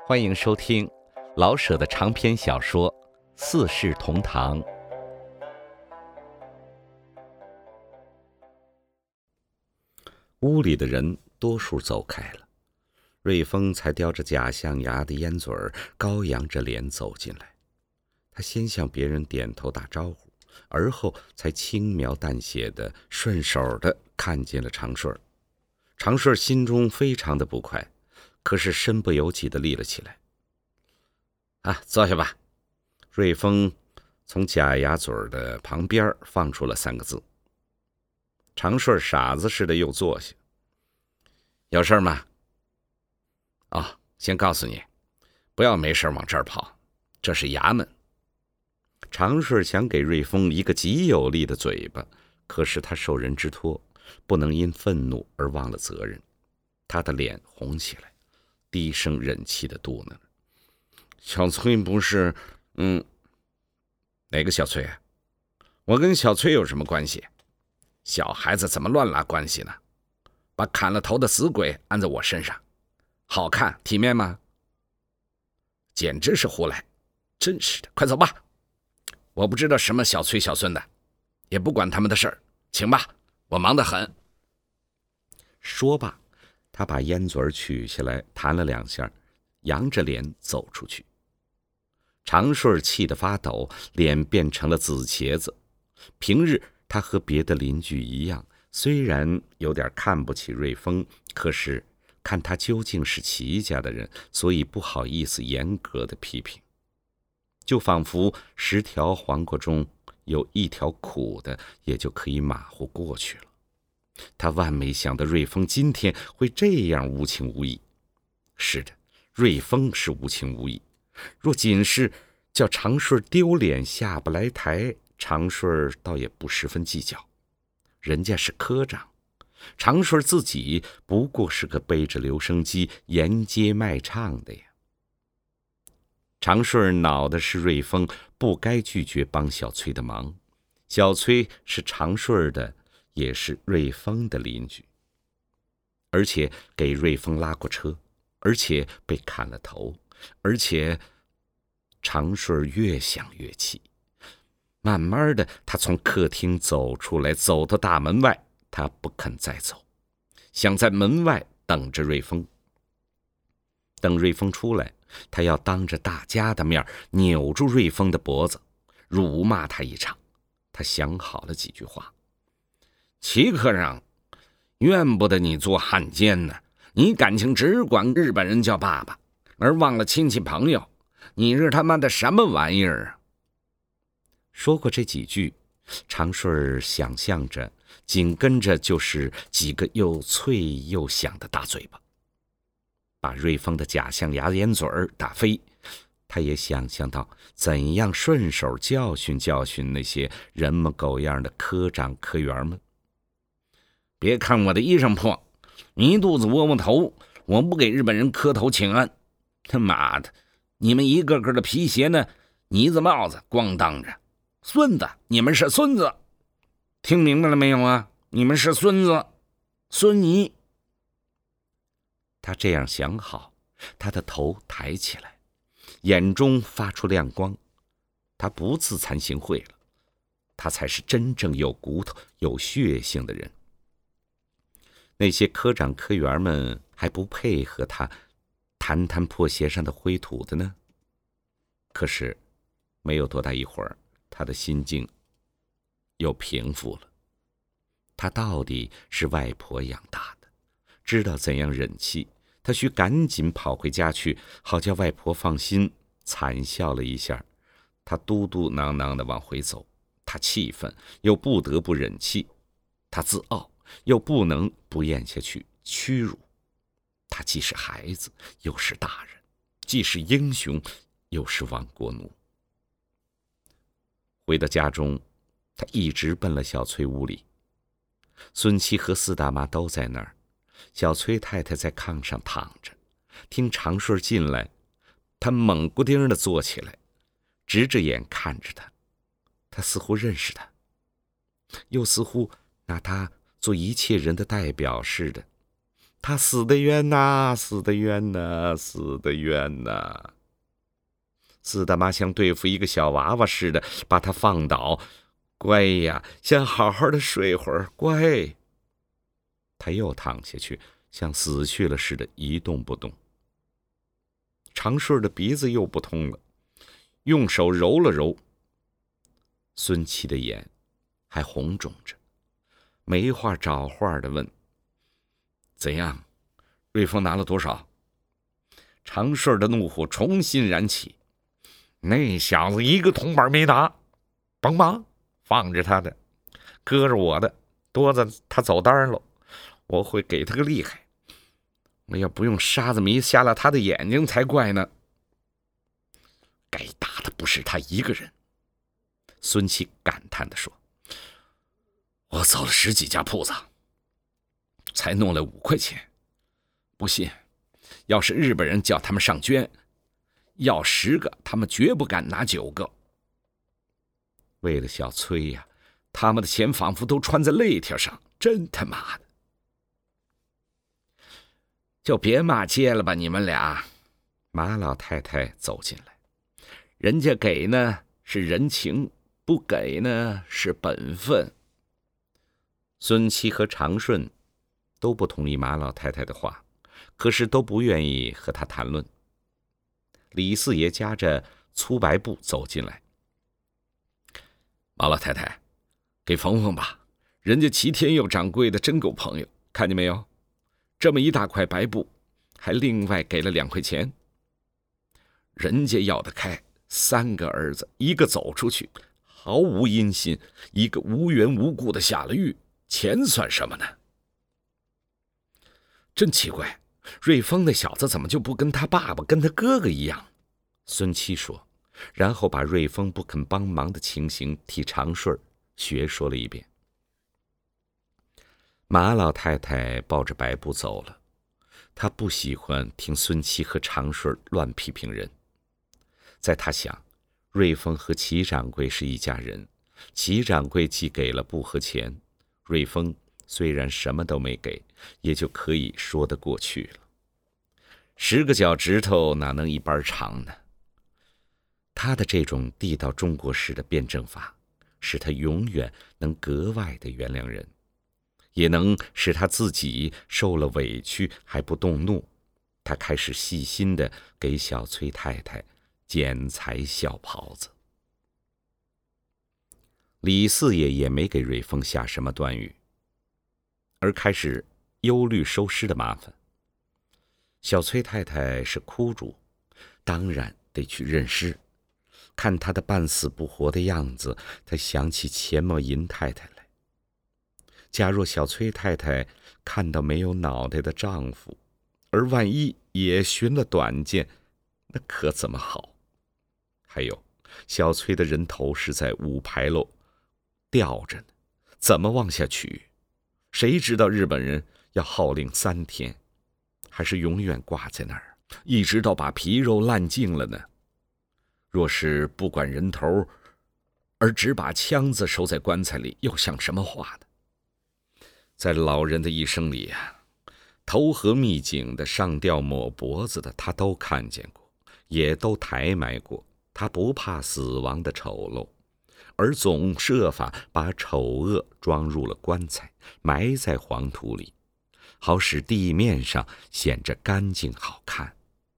欢迎收听老舍的长篇小说《四世同堂》。屋里的人多数走开了，瑞丰才叼着假象牙的烟嘴儿，高扬着脸走进来。他先向别人点头打招呼，而后才轻描淡写的顺手的看见了长顺儿。长顺儿心中非常的不快，可是身不由己的立了起来。坐下吧。瑞丰从假牙嘴儿的旁边放出了3个字。长顺儿傻子似的又坐下。有事吗？先告诉你，不要没事往这儿跑，这是衙门。长顺儿想给瑞丰一个极有力的嘴巴，可是他受人之托，不能因愤怒而忘了责任。他的脸红起来，低声忍气的嘟囔：小崔不是……哪个小崔啊？我跟小崔有什么关系？小孩子怎么乱拉关系呢？把砍了头的死鬼安在我身上，好看体面吗？简直是胡来，真是的！快走吧，我不知道什么小崔小孙的，也不管他们的事儿，请吧，我忙得很。说罢，他把烟嘴取下来弹了2下，扬着脸走出去。长顺气得发抖，脸变成了紫茄子。平日他和别的邻居一样，虽然有点看不起瑞丰，可是看他究竟是齐家的人，所以不好意思严格的批评。就仿佛10条黄瓜中有1条苦的，也就可以马虎过去了。他万没想到瑞丰今天会这样无情无义。是的，瑞丰是无情无义。若仅是叫长顺丢脸下不来台，长顺倒也不十分计较。人家是科长，长顺自己不过是个背着留声机沿街卖唱的呀。长顺恼的是瑞丰不该拒绝帮小崔的忙。小崔是长顺的，也是瑞丰的邻居，而且给瑞丰拉过车，而且被砍了头，而且长顺越想越气。慢慢的，他从客厅走出来，走到大门外，他不肯再走，想在门外等着瑞丰。等瑞丰出来，他要当着大家的面扭住瑞丰的脖子，辱骂他一场。他想好了几句话：齐科长，怨不得你做汉奸呢，你感情只管日本人叫爸爸，而忘了亲戚朋友，你是他妈的什么玩意儿啊？说过这几句，长顺想象着紧跟着就是几个又脆又响的大嘴巴，把瑞丰的假象牙烟嘴儿打飞。他也想象到怎样顺手教训教训那些人模狗样的科长科员们。别看我的衣裳破，你一肚子窝窝头，我不给日本人磕头请安。他妈的，你们一个个的皮鞋呢，呢子帽子光当着，孙子，你们是孙子，听明白了没有啊？你们是孙子，孙尼。他这样想好，他的头抬起来，眼中发出亮光。他不自惭形秽了，他才是真正有骨头有血性的人。那些科长科员们还不配合他弹弹破鞋上的灰土的呢。可是没有多大一会儿，他的心境又平复了。他到底是外婆养大的，知道怎样忍气。他需赶紧跑回家去，好叫外婆放心。惨笑了一下，他嘟嘟囔囔地往回走。他气愤，又不得不忍气；他自傲，又不能不咽下去屈辱。他既是孩子，又是大人；既是英雄，又是亡国奴。回到家中，他一直奔了小崔屋里。孙七和4大妈都在那儿，小崔太太在炕上躺着，听长顺进来，他猛咕丁地坐起来，直着眼看着他。他似乎认识他，又似乎拿他做一切人的代表似的。 他死得冤呐，死得冤呐，死得冤呐！四大妈像对付一个小娃娃似的，把他放倒。乖呀，先好好的睡会儿，乖。他又躺下去，像死去了似的，一动不动。长顺的鼻子又不通了，用手揉了揉。孙七的眼还红肿着，没话找话的问：“怎样？瑞丰拿了多少？”长顺的怒火重新燃起：“那小子一个铜板没拿，甭忙，放着他的，搁着我的，多着他走单了，我会给他个厉害。我要不用沙子迷瞎了他的眼睛才怪呢。”该打的不是他一个人，孙七感叹地说：“我走了10几家铺子，才弄了5块钱。不信，要是日本人叫他们上捐，要10个，他们绝不敢拿9个。为了小崔呀，他们的钱仿佛都穿在肋条上，真他妈的！就别骂街了吧，你们俩。”马老太太走进来，人家给呢是人情，不给呢是本分。孙七和长顺都不同意马老太太的话，可是都不愿意和他谈论。李四爷夹着粗白布走进来：“马老太太，给缝缝吧，人家齐天佑掌柜的真够朋友，看见没有？这么一大块白布，还另外给了2块钱。人家要得开，3个儿子，一个走出去，毫无音信，一个无缘无故的下了狱，钱算什么呢？真奇怪，瑞丰那小子怎么就不跟他爸爸跟他哥哥一样？”孙七说，然后把瑞丰不肯帮忙的情形替长顺学说了一遍。马老太太抱着白布走了，她不喜欢听孙七和长顺乱批评人。在他想，瑞丰和齐掌柜是一家人，齐掌柜既给了布和钱，瑞丰虽然什么都没给，也就可以说得过去了。10个脚趾头哪能一般长呢？他的这种地道中国式的辩证法，使他永远能格外的原谅人，也能使他自己受了委屈还不动怒。他开始细心的给小崔太太剪裁小袍子。李四爷也没给瑞丰下什么断语，而开始忧虑收尸的麻烦。小崔太太是哭主，当然得去认尸。看她的半死不活的样子，他想起钱某银太太来。假若小崔太太看到没有脑袋的丈夫，而万一也寻了短见，那可怎么好？还有，小崔的人头是在5牌楼吊着呢，怎么往下取？谁知道日本人要号令3天，还是永远挂在那儿，一直到把皮肉烂净了呢？若是不管人头，而只把枪子收在棺材里，又像什么话呢？在老人的一生里啊，投河秘井的、上吊抹脖子的，他都看见过，也都抬埋过。他不怕死亡的丑陋，而总设法把丑恶装入了棺材，埋在黄土里，好使地面上显着干净好看。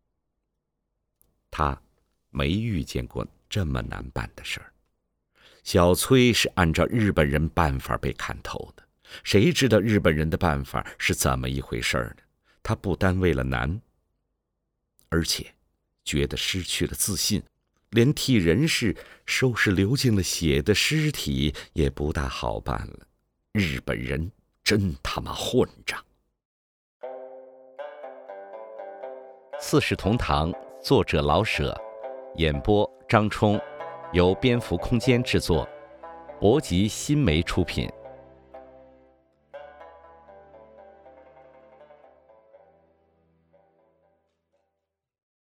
他没遇见过这么难办的事儿。小崔是按照日本人办法被砍头的，谁知道日本人的办法是怎么一回事呢？他不单为了难，而且觉得失去了自信，连替人事收拾流尽了血的尸体也不大好办了。日本人真他妈混账！ 四世同堂，作者老舍，演播张冲，由蝙蝠空间制作，博吉新媒出品。